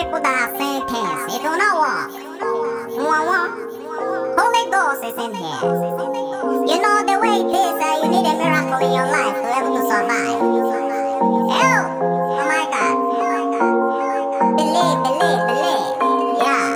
people that have same pants. You do not walk. Holy Ghost is in here. You know the way it is that you need a miracle in your life to be able to survive. Ew! Oh my God. Believe. Yeah.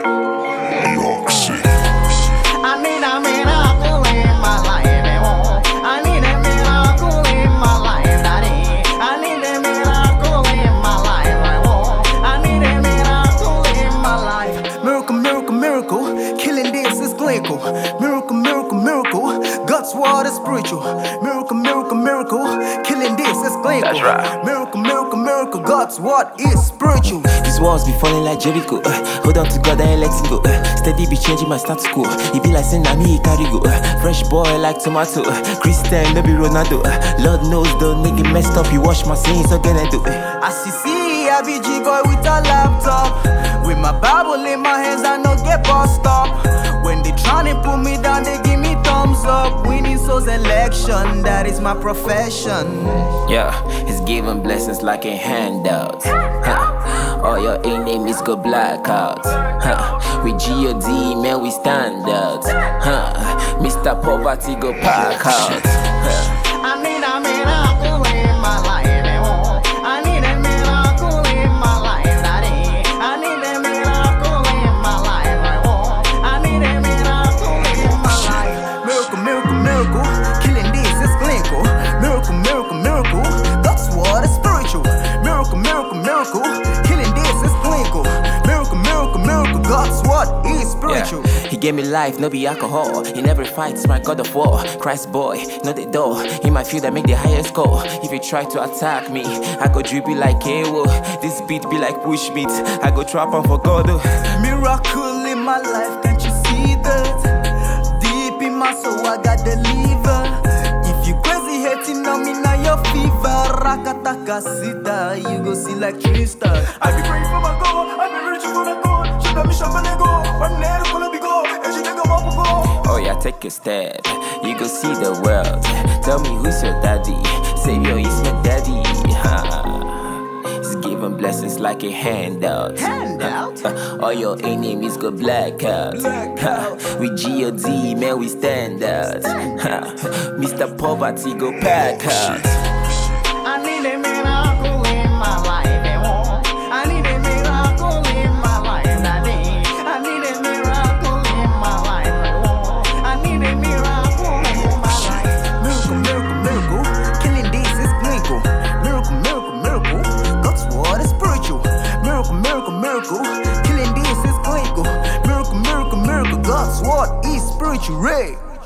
I need a miracle in my life. I need a miracle in my life, Daddy. I need a miracle in my life. I need a miracle in my life. Miracle. Killing this is clinical. Miracle. God's word is spiritual. Miracle. Killing this is clinical. That's right. Miracle. God's word is spiritual. These walls be falling like Jericho. Hold on to God, I ain't letting go. Steady be changing my status quo. It be like saying I me carry go. Fresh boy like tomato. Christian, no be Ronaldo. Lord knows don't nigga messed up. You wash my sins, so gonna do. As you see, I be G-boy with a laptop. With my Bible in my hands, I no get bust up. When they tryna put me down, they give me thumbs up. Winning souls election, that is my profession. Yeah, it's giving blessings like a handout. All your enemies go blackout. With G.O.D, man, we stand out. Mr. Poverty go pack out. I need a miracle in my life. I need a miracle in my life, Daddy. I need a miracle in my life. I need a miracle in my life. Miracle. Killing this is clinical. Miracle. God's word is spiritual. Miracle. Killing this is clinical. Miracle. God's word is spiritual. Yeah. He gave me life, no be alcohol. In every fight, it's my God of war. Christ boy, not the door. In my field, I make the highest score. If you try to attack me, I go dribble like Ewo. This beat be like push meat. I go trap on for God. Miracle in my life, can't you see that? Deep in my soul, I got deliver. If you crazy hating on me, now your fever. Rakataka sita, you go see like Trista. I be praying for my God, I be reaching for my God. She got me shopping and go, I'm never gonna be go. And she take a mop go. Oh yeah, take a step. You go see the world. Tell me who's your daddy. Savior is my daddy. He's giving blessings like a handout. All your enemies go blackout. With G.O.D, man, we stand out. Mr. Poverty go pack out. I need a miracle in my life. I need a miracle in my life, Daddy. I need a miracle in my life. I need a miracle in my life. Miracle. Killing this is clinical. Miracle. God's word is spiritual. Miracle. Killing this is clinical. Miracle. God's word is spiritual. Ray.